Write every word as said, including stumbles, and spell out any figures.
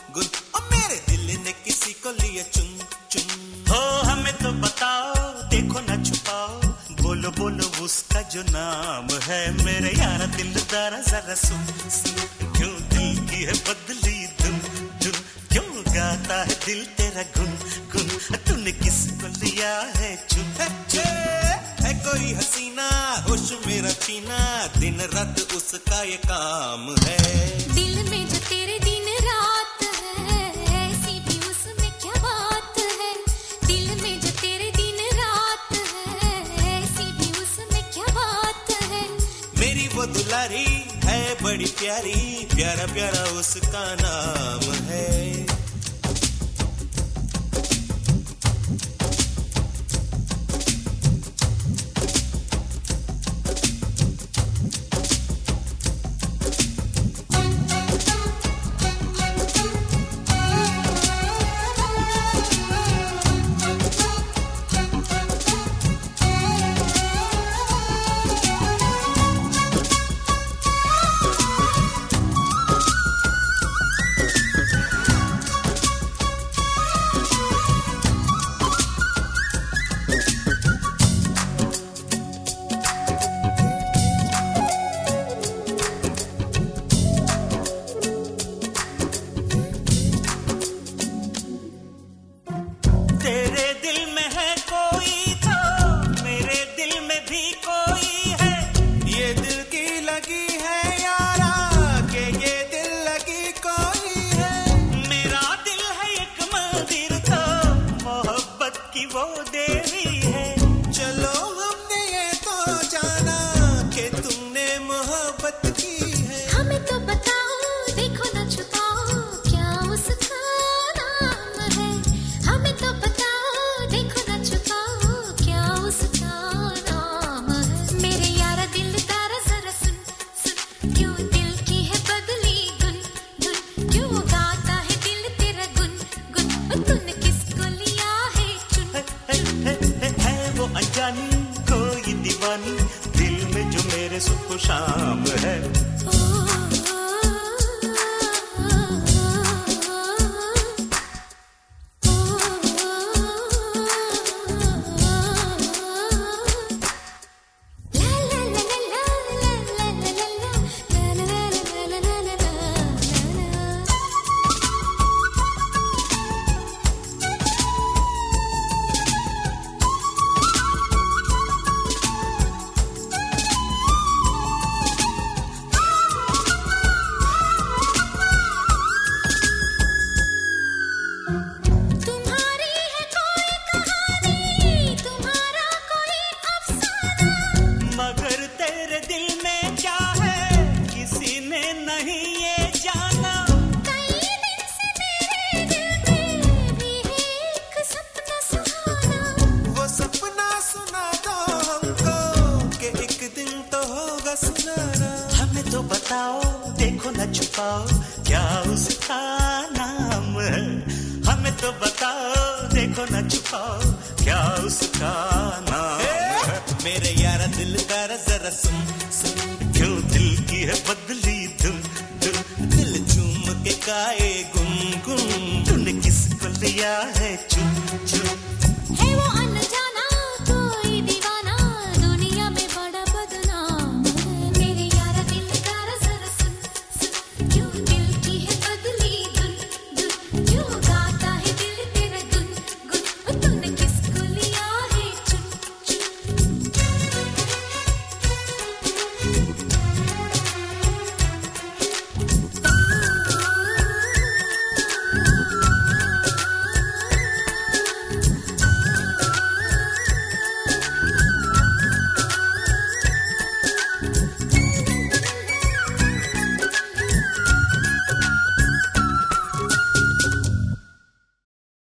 गुन और मेरे दिल ने किसी को लिया चुन चुन। हो हमें तो बताओ, देखो ना छुपाओ, बोलो बोलो उसका जो नाम है। मेरे यारा दिलदारा जरा सुन सुन, क्यों दिल की है बदली धुन धुन, क्यों गाता है दिल तेरा गुन गुन, तूने किसको लिया है चुन। है कोई हसीना होश मेरा छीना, दिन रात उसका ये काम है। दिल में जो तेरे दिन रात है, ऐसी भी उसमें क्या बात है। दिल में जो तेरे दिन रात है, ऐसी भी उसमें क्या बात है। मेरी वो दुलारी है बड़ी प्यारी, प्यारा प्यारा उसका नाम है। कोई दीवानी दिल में जो मेरे सुबह शाम है। हमें तो बताओ, देखो न छुपाओ, क्या उसका नाम है। हमें तो बताओ, देखो न छुपाओ, क्या उसका नाम है। मेरे यारा दिल का जरा सुन सुन, क्यों दिल की है बदली धुन धुन, दिल चूम के गाए गुनगुन, तूने किसको लिया है चुन चुन। है वो अनजाना कोई दीवाना, दुनिया में बड़ा बदनाम है। मेरे यारा दिल का जरा सुन सुन, क्यों दिल की है बदली धुन धुन, क्यों गाता है दिल तेरा गुन गुन, तूने किसको लिया है चुन चुन।